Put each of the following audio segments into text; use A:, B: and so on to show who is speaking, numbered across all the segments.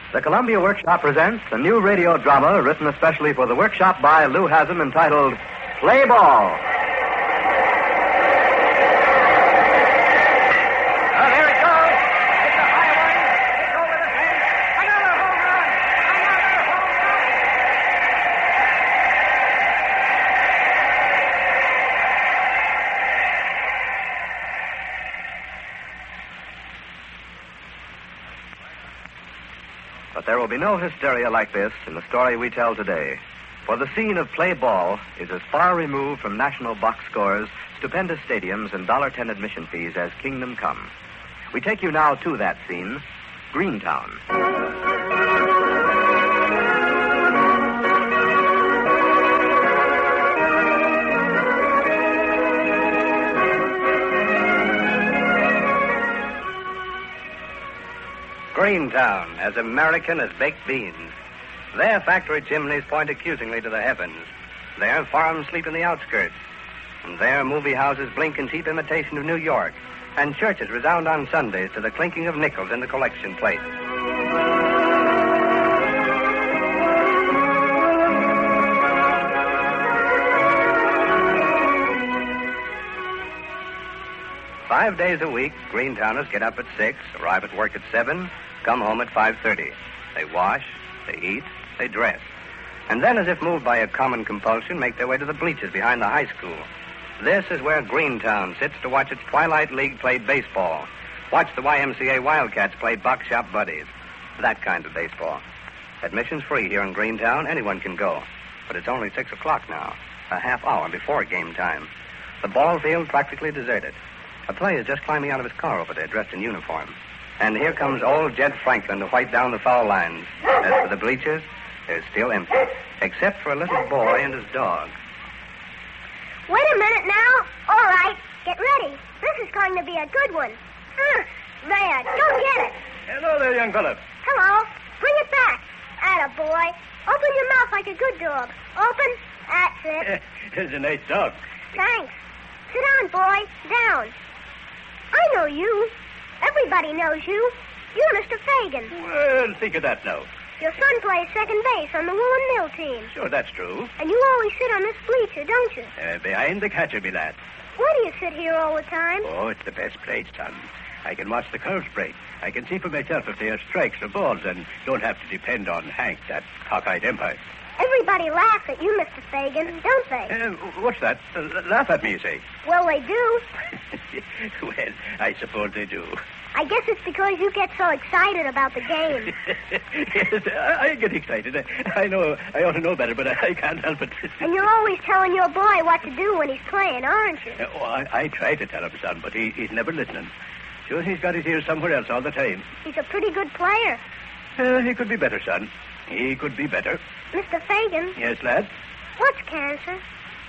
A: The Columbia Workshop presents a new radio drama written especially for the Workshop by Lou Haslam entitled Play Ball. There it goes. It's a high one. It's over the fence. Another home run. Another home run. But there will be no hysteria like this in the story we tell today. For the scene of Play Ball is as far removed from national box scores, stupendous stadiums, and $10 admission fees as Kingdom Come. We take you now to that scene, Greentown.
B: Greentown, as American as baked beans. There, factory chimneys point accusingly to the heavens. There, farms sleep in the outskirts. And there, movie houses blink in cheap imitation of New York. And churches resound on Sundays to the clinking of nickels in the collection plate. Five days a week, Greentowners get up at 6, arrive at work at 7, come home at 5:30. They wash, they eat, they dress. And then, as if moved by a common compulsion, make their way to the bleachers behind the high school. This is where Greentown sits to watch its Twilight League play baseball. Watch the YMCA Wildcats play Buck Shop Buddies. That kind of baseball. Admission's free here in Greentown. Anyone can go. But it's only 6 o'clock now, a half hour before game time. The ball field practically deserted. A player is just climbing out of his car over there, dressed in uniform. And here comes old Jed Franklin to white down the foul lines. As for the bleachers, they're still empty, except for a little boy and his dog.
C: Wait a minute now. All right, get ready. This is going to be a good one. There, go get it.
B: Hello there, young fella.
C: Hello. Bring it back. Atta boy. Open your mouth like a good dog. Open. That's it.
B: It's a nice dog.
C: Thanks. Sit down, boy. Down. I know you. Everybody knows you. You're Mr. Fagan.
B: Well, think of that now.
C: Your son plays second base on the Woolen Mill team.
B: Sure, that's true.
C: And you always sit on this bleacher, don't you?
B: Behind the catcher, me lad.
C: Why do you sit here all the time?
B: Oh, it's the best place, son. I can watch the curves break. I can see for myself if they are strikes or balls and don't have to depend on Hank, that cockeyed empire.
C: Everybody laughs at you, Mr. Fagan, don't they?
B: What's that? Laugh at me, you say?
C: Well, they do.
B: Well, I suppose they do.
C: I guess it's because you get so excited about the game.
B: Yes, I get excited. I know I ought to know better, but I can't help it.
C: And you're always telling your boy what to do when he's playing, aren't you?
B: I try to tell him, son, but he's never listening. Sure, he's got his ears somewhere else all the time.
C: He's a pretty good player.
B: He could be better, son. He could be better.
C: Mr. Fagan?
B: Yes, lad?
C: What's cancer?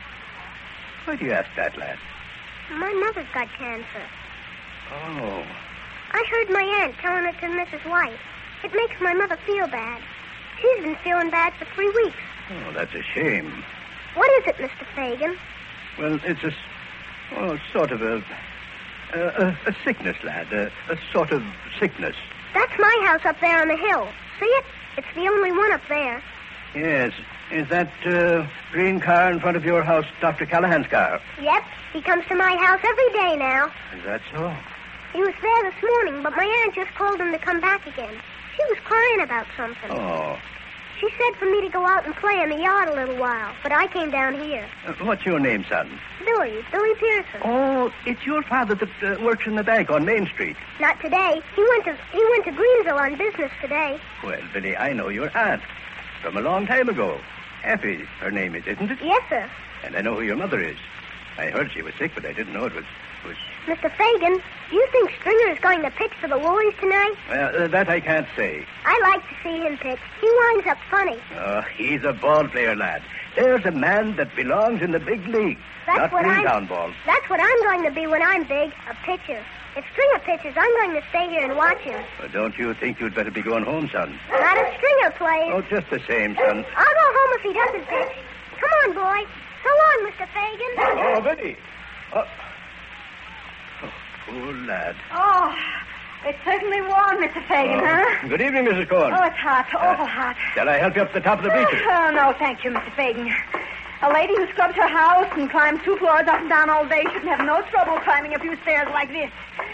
B: Why do you ask that, lad?
C: My mother's got cancer.
B: Oh.
C: I heard my aunt telling it to Mrs. White. It makes my mother feel bad. She's been feeling bad for 3 weeks.
B: Oh, that's a shame.
C: What is it, Mr. Fagan?
B: Well, it's sort of a sickness, lad. A sort of sickness.
C: That's my house up there on the hill. See it? It's the only one up there.
B: Yes. Is that green car in front of your house Dr. Callahan's car?
C: Yep. He comes to my house every day now.
B: Is that so?
C: He was there this morning, but my aunt just called him to come back again. She was crying about something.
B: Oh.
C: She said for me to go out and play in the yard a little while, but I came down here.
B: What's your name, son?
C: Billy Pearson.
B: Oh, it's your father that works in the bank on Main Street.
C: Not today. He went to Greenville on business today.
B: Well, Billy, I know your aunt from a long time ago. Effie, her name is, isn't it?
C: Yes, sir.
B: And I know who your mother is. I heard she was sick, but I didn't know it was...
C: Mr. Fagan, do you think Stringer is going to pitch for the Woolies tonight?
B: Well, that I can't say.
C: I like to see him pitch. He winds up funny.
B: Oh, he's a ball player, lad. There's a man that belongs in the big league. Not Greentown ball.
C: That's what I'm going to be when I'm big, a pitcher. If Stringer pitches, I'm going to stay here and watch him.
B: Well, don't you think you'd better be going home, son?
C: Not if Stringer plays.
B: Oh, just the same, son.
C: I'll go home if he doesn't pitch. Come on, boy. So long, Mr. Fagan.
B: Oh, Billy. Oh, poor lad.
D: Oh, It's certainly warm, Mr. Fagan, huh?
E: Good evening, Mrs. Corn.
D: Oh, it's hot. Awful hot.
E: Shall I help you up to the top of the bleachers?
D: Oh, no, thank you, Mr. Fagan. A lady who scrubs her house and climbs 2 floors up and down all day shouldn't have no trouble climbing a few stairs like this.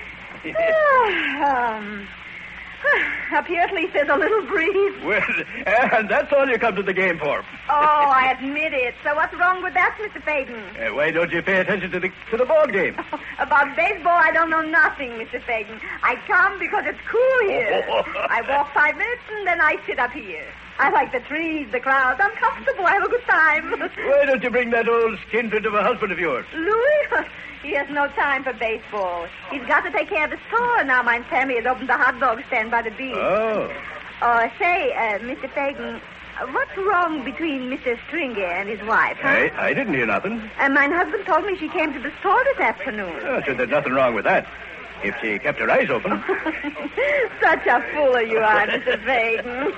D: Up here, at least, there's a little breeze.
E: Well, and that's all you come to the game for.
D: Oh, I admit it. So what's wrong with that, Mr. Fagan?
E: Why don't you pay attention to the ball game?
D: About baseball, I don't know nothing, Mr. Fagan. I come because it's cool here. I walk 5 minutes, and then I sit up here. I like the trees, the clouds. I'm comfortable. I have a good time.
E: Why don't you bring that old skinflint of a husband of yours?
D: Louis? He has no time for baseball. He's got to take care of the store now. My family has opened a hot dog stand by the beach.
E: Oh.
D: Say, Mr. Fagan, what's wrong between Mr. Stringer and his wife, huh?
E: I didn't hear nothing.
D: My husband told me she came to the store this afternoon.
E: Oh, so there's nothing wrong with that. If she kept her eyes open.
D: Such a fool you are, Mr. Fagan.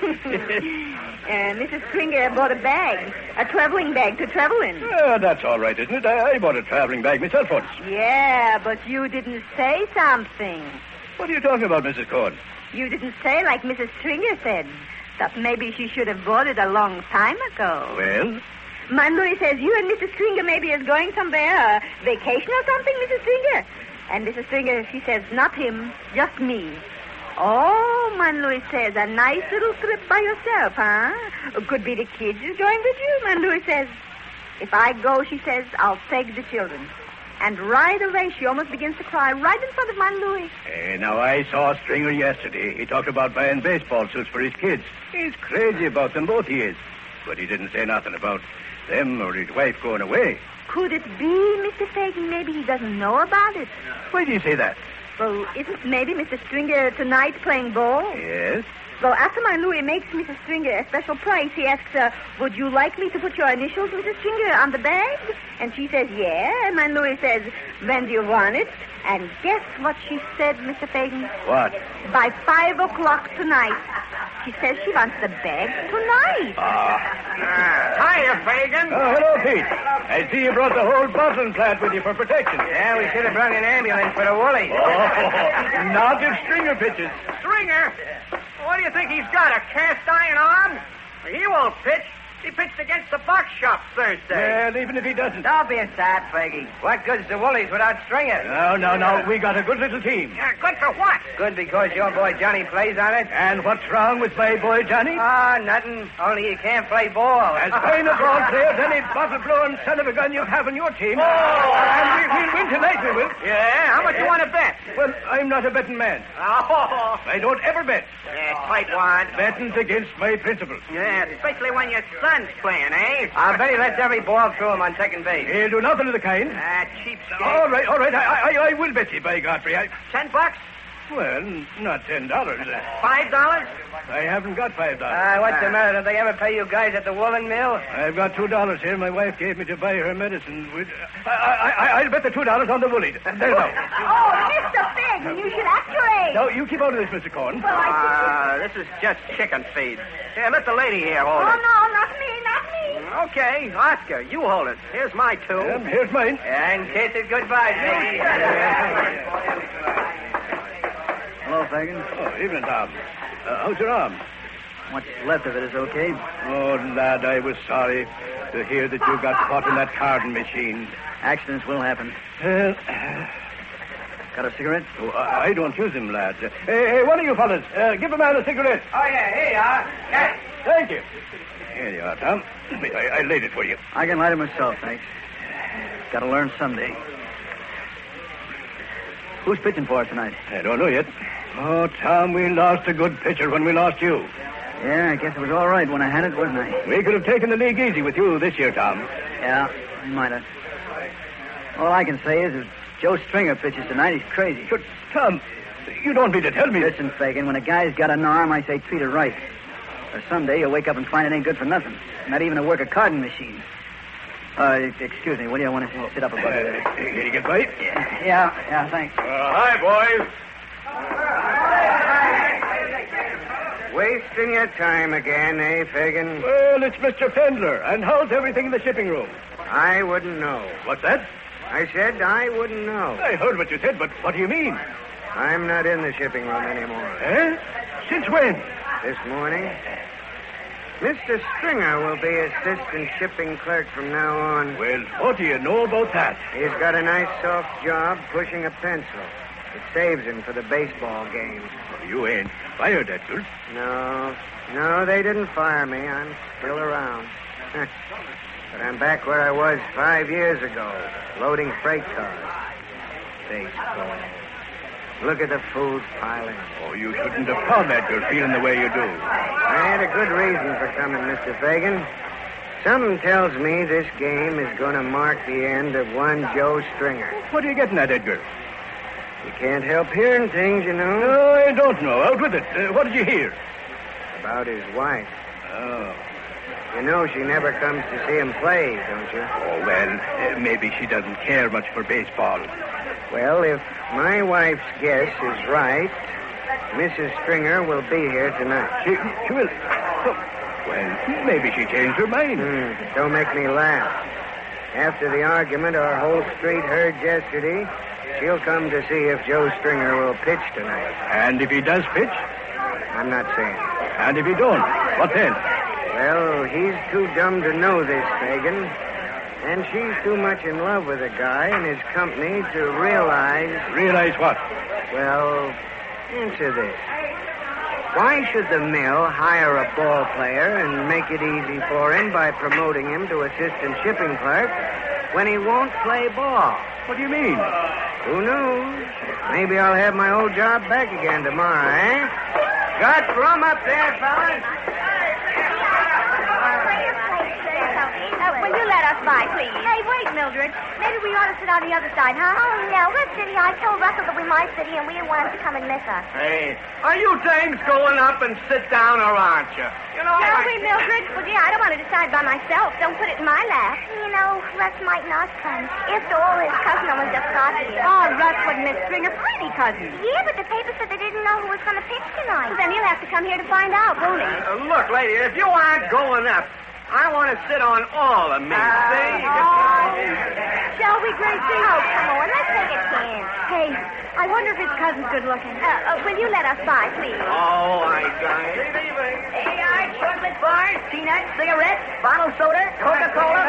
D: Mrs. Stringer bought a bag, a traveling bag to travel in.
E: That's all right, isn't it? I bought a traveling bag myself once.
D: Yeah, but you didn't say something.
E: What are you talking about, Mrs. Corn?
D: You didn't say like Mrs. Stringer said, that maybe she should have bought it a long time ago.
E: Well?
D: My Louis says you and Mrs. Stringer maybe is going somewhere, vacation or something, Mrs. Stringer. And Mrs. Stringer, she says, not him, just me. Oh, Man Louis says, a nice little trip by yourself, huh? Could be the kids is going with you. Man Louis says, if I go, she says, I'll take the children. And right away, she almost begins to cry right in front of Man Louis.
E: Now, I saw Stringer yesterday. He talked about buying baseball suits for his kids. He's crazy about them, both he is. But he didn't say nothing about them or his wife going away.
D: Could it be, Mr. Fagan, maybe he doesn't know about it?
E: Why do you say that?
D: Well, isn't maybe Mr. Stringer tonight playing ball?
E: Yes.
D: Well, after my Louis makes Mrs. Stringer a special price, he asks her, would you like me to put your initials, Mrs. Stringer, on the bag? And she says, yeah. And my Louis says, when do you want it? And guess what she said, Mr. Fagan?
E: What?
D: By 5 o'clock tonight. She says she wants the bag tonight.
B: Hiya, Fagan.
E: Oh, hello, Pete. I see you brought the whole bottling plant with you for protection.
B: Yeah, we should have brought an ambulance for the woolly.
E: Oh, not if Stringer pitches.
B: Stringer? What do you think he's got, a cast iron arm? He won't pitch. He pitched against the box shop Thursday.
E: Well, even if he doesn't.
B: Don't be a sad, Faggy. What good's the Woolies without Stringer?
E: No. We got a good little team.
B: Yeah, good for what? Good because your boy Johnny plays on it.
E: And what's wrong with my boy Johnny?
B: Nothing. Only he can't play ball.
E: As fine a ball player as any bottle-blowing son of a gun you have on your team. And we'll win tonight, we will.
B: Yeah? How much you want to bet?
E: Well, I'm not a betting man.
B: Oh.
E: I don't ever bet.
B: Yeah, tight one.
E: Betting's against my principles.
B: Yeah, especially when your son's playing, eh? I'll bet he lets every ball through him on second base.
E: He'll do nothing of the kind.
B: Cheapskate.
E: All right. I will bet you, by Godfrey.
B: $10?
E: Well, not $10.
B: $5?
E: I haven't got $5.
B: What's the matter? Did they ever pay you guys at the woolen mill?
E: I've got $2 here. My wife gave me to buy her medicine. I'll bet the $2 on the woolly. There now.
D: Oh, Mr. Fagan, you should act your age.
E: No, you keep out of this, Mr. Corn.
D: Well,
B: This is just chicken feed. Here, let the lady here hold
D: Oh,
B: it.
D: no, not me.
B: Okay, Oscar, you hold it. Here's my two.
E: Here's mine.
B: And kiss it goodbye, baby.
F: Hello, Fagan.
E: Oh, evening, Tom. How's your arm?
F: What's left of it is okay.
E: Oh, lad, I was sorry to hear that you got caught in that carding machine.
F: Accidents will happen. Got a cigarette?
E: Oh, I don't use them, lad. Hey, one of you fellas, give a man a cigarette.
B: Oh, yeah, here you are. Yes.
E: Thank you. Here you are, Tom. I laid it for you.
F: I can light it myself, thanks. Got to learn someday. Who's pitching for us tonight?
E: I don't know yet. Oh, Tom, we lost a good pitcher when we lost you.
F: Yeah, I guess it was all right when I had it, wasn't I?
E: We could have taken the league easy with you this year, Tom.
F: Yeah, I might have. All I can say is if Joe Stringer pitches tonight, he's crazy.
E: But, Tom, you don't mean to tell me...
F: Listen, Fagan, when a guy's got an arm, I say treat it right. Or someday you'll wake up and find it ain't good for nothing. Not even to work a carding machine. Excuse me, what do you want to sit up about it?
E: Can you get by?
F: Yeah, thanks.
E: Hi, boys.
B: Wasting your time again, eh, Fagan?
E: Well, it's Mr. Fendler. And how's everything in the shipping room?
B: I wouldn't know.
E: What's that?
B: I said I wouldn't know.
E: I heard what you said, but what do you mean?
G: I'm not in the shipping room anymore.
E: Eh? Since when?
G: This morning. Mr. Stringer will be assistant shipping clerk from now on.
E: Well, what do you know about that?
G: He's got a nice soft job pushing a pencil. It saves him for the baseball games.
E: Well, you ain't fired, Edgar.
G: No, they didn't fire me. I'm still around. But I'm back where I was 5 years ago, loading freight cars. Baseball. Look at the food piling.
E: Oh, you shouldn't have come, Edgar, feeling the way you do.
G: I had a good reason for coming, Mr. Fagan. Something tells me this game is going to mark the end of one Joe Stringer.
E: What are you getting at, Edgar?
G: You can't help hearing things, you know.
E: No, I don't know. Out with it. What did you hear?
G: About his wife.
E: Oh.
G: You know she never comes to see him play, don't you?
E: Oh, well, maybe she doesn't care much for baseball.
G: Well, if my wife's guess is right, Mrs. Stringer will be here tonight.
E: She will. Oh, well, maybe she changed her mind.
G: Don't make me laugh. After the argument our whole street heard yesterday, she'll come to see if Joe Stringer will pitch tonight.
E: And if he does pitch?
G: I'm not saying.
E: And if he don't, what then?
G: Well, he's too dumb to know this, Fagan. And she's too much in love with the guy and his company to realize...
E: Realize what?
G: Well, answer this. Why should the mill hire a ball player and make it easy for him by promoting him to assistant shipping clerk when he won't play ball?
E: What do you mean?
G: Who knows? Maybe I'll have my old job back again tomorrow, eh? Got rum up there, fellas?
C: Will you let us by, please? Hey, wait, Mildred. Maybe we ought to sit on the other side, huh? Oh, no, we're sitting. I told Russell that we might sit here, and we didn't want him to come and miss us.
H: Hey, are you dames going up and sit down, or aren't you? You know,
C: Shall we, Mildred? Well, gee, I don't want to decide by myself. Don't put it in my lap. You know, Russ might not come. After all, his cousin only just got here.
D: Oh, Russ wouldn't miss Stringer for any cousin.
C: Yeah, but the paper said they didn't know who was going to pitch tonight. Well, then he'll have to come here to find out, won't he?
H: Look, lady, if you aren't going up, I want to sit on all of me. See?
C: Shall we, Gracie? Oh, come on. Let's take a chance.
D: Hey, I wonder if his cousin's good looking.
C: Will you let us by, please?
H: Oh, I got it.
F: Chocolate bars, peanuts, cigarettes, bottled soda, Coca-Cola.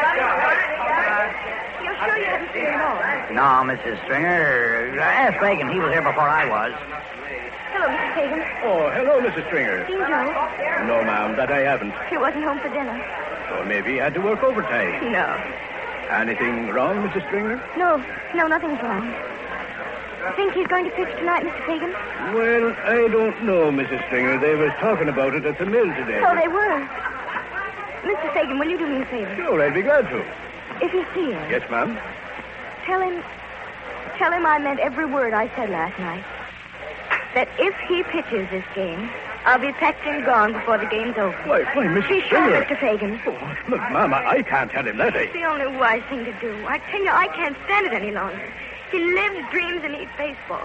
D: You're sure you haven't seen him all?
F: No, Mrs. Stringer. Ask Fagan. He was here before I was.
D: Hello, Mr. Fagan.
E: Oh, hello, Mrs. Stringer.
D: Seen Joe?
E: No, ma'am, that I haven't.
D: He wasn't home for dinner.
E: Or maybe he had to work overtime.
D: No.
E: Anything wrong, Mrs. Stringer?
D: No, nothing's wrong. Think he's going to pitch tonight, Mr. Fagan?
E: Well, I don't know, Mrs. Stringer. They was talking about it at the mill today.
D: So they were. Mr. Fagan, will you do me a favor?
E: Sure, I'd be glad to.
D: If you see him,
E: Yes, ma'am.
D: tell him I meant every word I said last night. That if he pitches this game, I'll be packed and gone before the game's over.
E: Why, Mrs.
D: Be sure,
E: Stringer.
D: Mr. Fagan.
E: Oh, look, ma'am, I can't tell him that.
D: It's the only wise thing to do. I tell you, I can't stand it any longer. He lives, dreams, and eats baseball.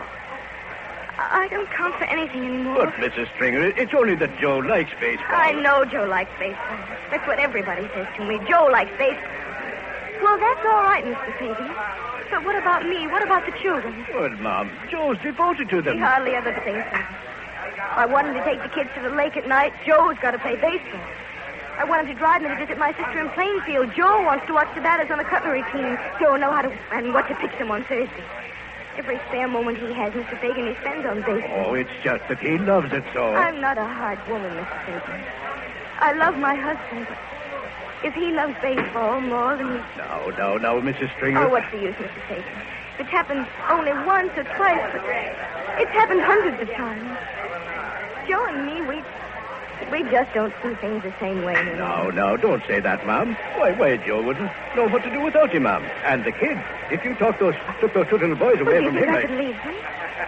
D: I don't count for anything anymore.
E: But, Mrs. Stringer, it's only that Joe likes baseball.
D: I know Joe likes baseball. That's what everybody says to me. Joe likes baseball. Well, that's all right, Mr. Fagan. But what about me? What about the children?
E: Well, Mom, Joe's devoted to
D: He
E: them.
D: hardly ever thinks of it. I want him to take the kids to the lake at night. Joe's got to play baseball. I want him to drive me to visit my sister in Plainfield. Joe wants to watch the batters on the cutlery team. Joe know how to and what to pitch them on Thursday. Every spare moment he has, Mr. Fagan, he spends on baseball.
E: Oh, it's just that he loves it so.
D: I'm not a hard woman, Mr. Fagan. I love my husband, but if he loves baseball more than he...
E: Now, Mrs. Stringer.
D: Oh, what's the use, Mr. Fagan? It's happened only once or twice, but it's happened hundreds of times. Joe and me, we just don't see things the same way anymore.
E: No, don't say that, Mom. Why, Joe wouldn't know what to do without you, Mom. And the kids. If you took those two little boys away
D: Well,
E: from
D: do you
E: him...
D: think I could leave them?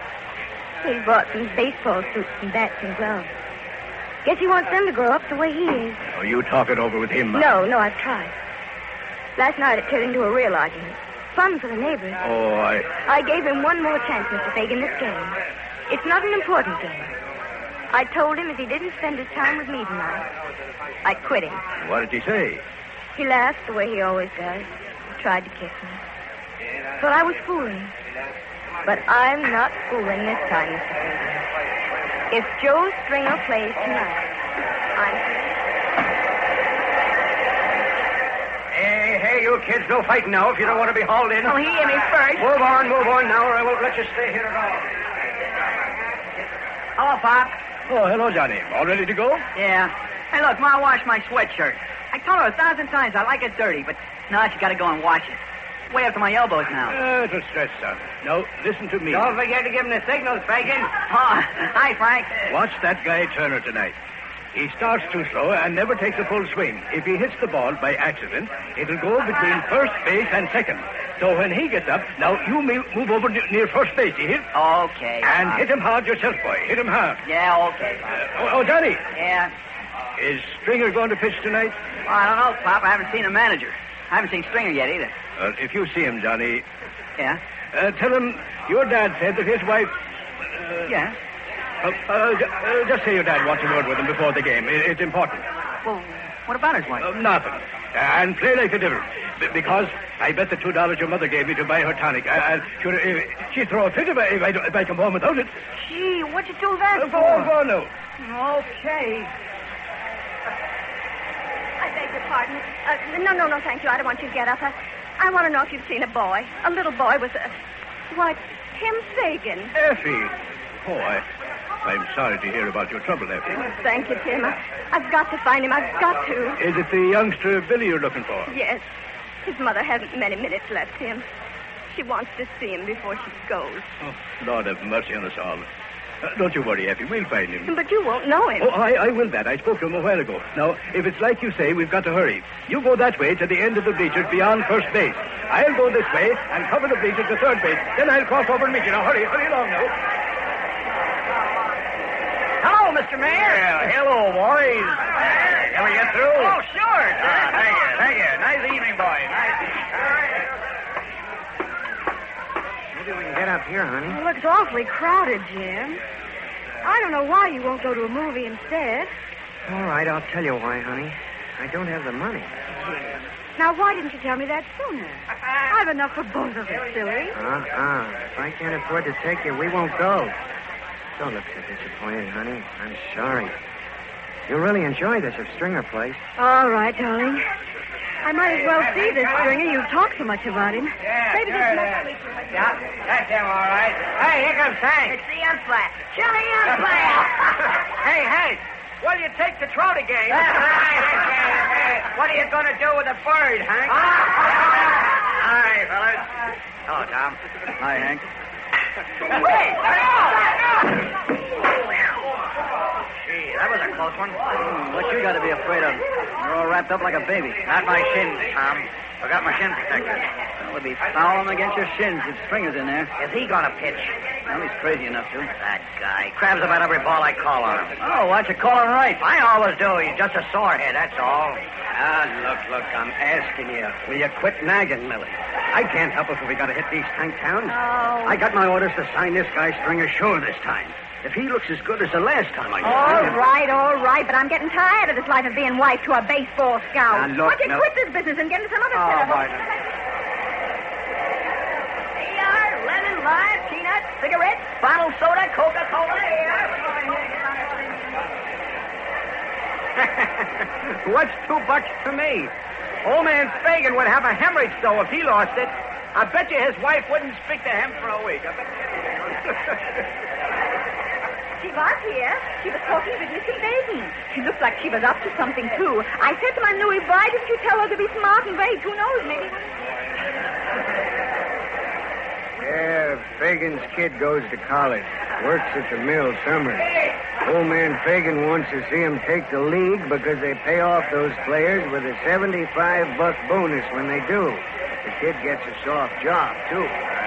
D: He bought some baseball suits and bats and gloves. Guess he wants them to grow up the way he is.
E: Oh, you talk it over with him, Mom.
D: No, I've tried. Last night it turned into a real argument. Fun for the neighbors.
E: Oh,
D: I gave him one more chance, Mr. Fagan, this game. It's not an important game. I told him if he didn't spend his time with me tonight, I'd quit him.
E: What did he say?
D: He laughed the way he always does. Tried to kiss me. But I was fooling. But I'm not fooling this time, Mr. Stringer. If Joe Stringer plays tonight,
H: Hey, you kids, no fighting now if you don't want to be hauled in.
D: Oh, he hit me first.
H: Move on now, or I won't let you stay here at all.
F: Hello, Pop.
E: Oh, hello, Johnny. All ready to go?
F: Yeah. Hey, look, Ma washed my sweatshirt. I told her 1,000 times I like it dirty, but now she got to go and wash it. Way up to my elbows now.
E: It'll stretch, son. Now, listen to me.
H: Don't forget to give him the signals, Fagan.
F: Oh, hi, Frank.
E: Watch that guy Turner tonight. He starts too slow and never takes a full swing. If he hits the ball by accident, it'll go between first base and second. So when he gets up, now you move over near first base, you hear?
F: Okay.
E: And hit him hard yourself, boy. Hit him hard.
F: Yeah, okay, Pop.
E: Johnny.
F: Yeah.
E: Is Stringer going to pitch tonight?
F: Well, I don't know, Pop. I haven't seen a manager. I haven't seen Stringer yet either.
E: If you see him, Johnny...
F: Yeah?
E: Tell him your dad said that his wife...
F: Yeah?
E: Just say your dad wants a word with him before the game. It's important.
F: Well, what about his wife?
E: Nothing. And play like the devil. Because I bet the $2 your mother gave me to buy her tonic. She'd throw a fit if I come home without it.
D: Gee, what'd you do that
E: Go on now.
D: Okay. I beg your pardon. No, thank you. I don't want you to get up. I want to know if you've seen a boy. A little boy with a... Why, Tim Fagan.
E: Effie. Oh, I'm sorry to hear about your trouble, Effie.
D: Thank you, Tim. I've got to find him. I've got to.
E: Is it the youngster Billy you're looking for?
D: Yes. His mother hasn't many minutes left, Tim. She wants to see him before she goes.
E: Oh, Lord have mercy on us all. Don't you worry, Effie. We'll find him.
D: But you won't know him.
E: Oh, I will that. I spoke to him a while ago. Now, if it's like you say, we've got to hurry. You go that way to the end of the bleachers beyond first base. I'll go this way and cover the bleachers to third base. Then I'll cross over and meet you. Now, hurry along now.
H: Hello, Mr. Mayor. Hello, boys. Can we get through? Oh, sure. Thank you. Nice evening, boys. Nice evening.
G: Maybe we can get up here, honey.
D: It looks awfully crowded, Jim. I don't know why you won't go to a movie instead.
G: All right, I'll tell you why, honey. I don't have the money.
D: Now, why didn't you tell me that sooner? I've enough for both of us, silly.
G: If I can't afford to take you, we won't go. Don't look so disappointed, honey. I'm sorry. You'll really enjoy this if Stringer plays.
D: All right, darling. I might as well see this Stringer. You've talked so much about him.
H: Yeah,
D: Maybe
H: sure
D: there's
H: it
D: no
H: is.
D: sweet to it.
H: Yeah, that's him, all right. Hey, here comes Hank.
D: It's the umpire. Chilly umpire.
H: Hey, will you take the trout again? That's right. What are you going to do with the bird, Hank? Hi, fellas. Hello, Tom.
F: Hi, Hank.
H: Wait! Gee, that was a close one.
F: What you got to be afraid of? You're all wrapped up like a baby.
H: Not my shins, Tom. Forgot my shin protector.
F: That would be fouling against your shins if Stringer's in there.
H: Is he going to pitch?
F: Well, he's crazy enough to.
H: That guy. Crabs about every ball I call on him.
F: Oh, why don't you call him right?
H: I always do. He's just a sorehead, that's all. Look, I'm asking you. Will you quit nagging, Millie? I can't help it if we got to hit these tank towns.
D: Oh.
H: I got my orders to sign this guy Stringer sure this time. If he looks as good as the last time I
D: All right, but I'm getting tired of this life of being wife to a baseball scout.
H: Now, look,
D: Why don't you
H: now-
D: quit this business and get into some other
H: Oh,
D: setup?
H: Martin.
D: Here you are, lemon, lime, peanuts, cigarettes, bottled soda, Coca-Cola.
H: What's $2 to me? Old man Fagan would have a hemorrhage, though, if he lost it. I bet you his wife wouldn't speak to him for a week. I bet
D: She was here. She was talking with Mr. Fagan. She looked like she was up to something, too. I said to my Louie, why didn't you tell her to be smart and vague? Who knows, maybe...
G: Yeah, Fagan's kid goes to college. Works at the mill summers. Old man Fagan wants to see him take the league because they pay off those players with a $75 bonus when they do. The kid gets a soft job, too.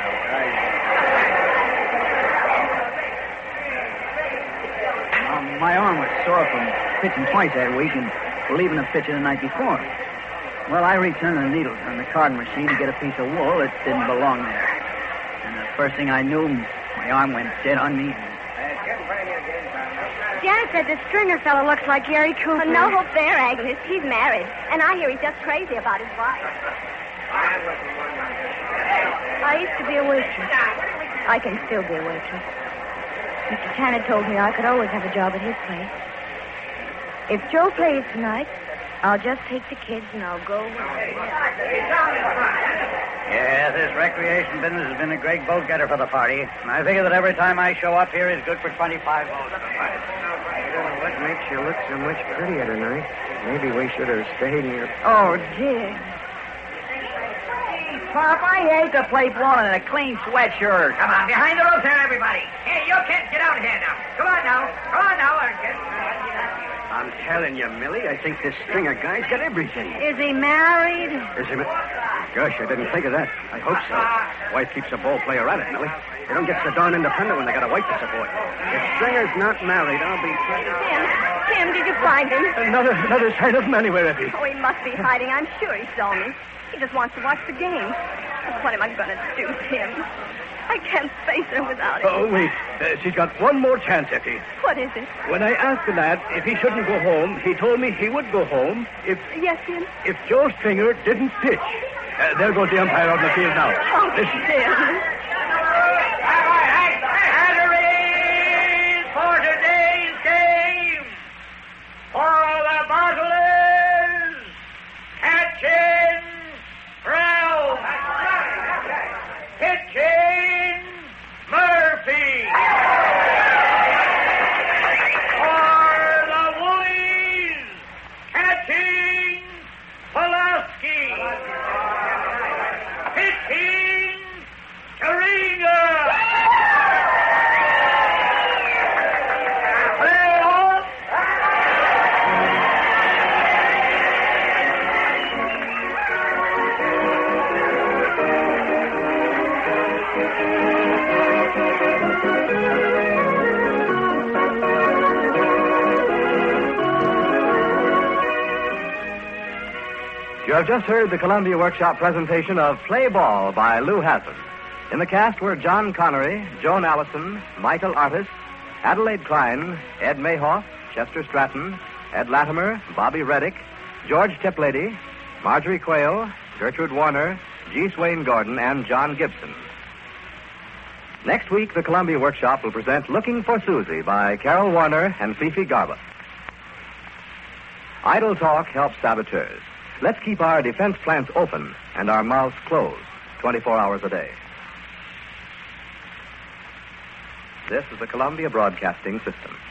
F: My arm was sore from pitching twice that week and leaving a pitcher the night before. Well, I returned the needles on the card machine to get a piece of wool that didn't belong there. And the first thing I knew, my arm went dead on me.
C: Janet said the Stringer fellow looks like Gary Cooper.
D: No hope there, Agnes. He's married. And I hear he's just crazy about his wife.
C: I used to be a waitress.
D: I can still be a waitress. Mr. Tanner told me I could always have a job at his place. If Joe plays tonight, I'll just take the kids and I'll go.
F: Yeah, this recreation business has been a great vote getter for the party. And I figure that every time I show up here is good for 25 votes.
G: What makes you look so much prettier tonight? Maybe we should have stayed in your...
F: Oh, Jim. Pop, I hate to play ball in a clean sweatshirt.
H: Come on, behind the ropes there, everybody. Hey, you kids, get out here now. Come on now, kids.
E: I'm telling you, Millie, I think this Stringer guy's got everything.
D: Is he married?
E: Is he? Gosh, I didn't think of that. I hope so. Wife keeps a ball player at it, Millie. They don't get so darn independent when they got a wife to support. If Stringer's not married, I'll be...
D: Tim, did you find him?
E: Another sign of him anywhere, Effie.
D: Oh, he must be hiding. I'm sure he saw me. He just wants to watch the game. What am I going to do, Tim? I can't face her without him.
E: Oh, wait. She's got one more chance, Effie.
D: What is it?
E: When I asked the lad if he shouldn't go home, he told me he would go home if...
D: Yes, Tim?
E: If Joe Stringer didn't pitch. There goes the umpire on the field now.
D: Oh,
E: listen.
D: Tim.
H: Batteries for today's game. For the bottlers, catching Brown. Pitching Murphy. For the Woolies, catching Pulaski. Pitching Kariga. Play on.
A: You have just heard the Columbia Workshop presentation of Play Ball by Lou Hassan. In the cast were John Connery, Joan Allison, Michael Artis, Adelaide Klein, Ed Mayhoff, Chester Stratton, Ed Latimer, Bobby Reddick, George Tiplady, Marjorie Quayle, Gertrude Warner, G. Swain Gordon, and John Gibson. Next week, the Columbia Workshop will present Looking for Susie by Carol Warner and Fifi Garbutt. Idle talk helps saboteurs. Let's keep our defense plants open and our mouths closed 24 hours a day. This is the Columbia Broadcasting System.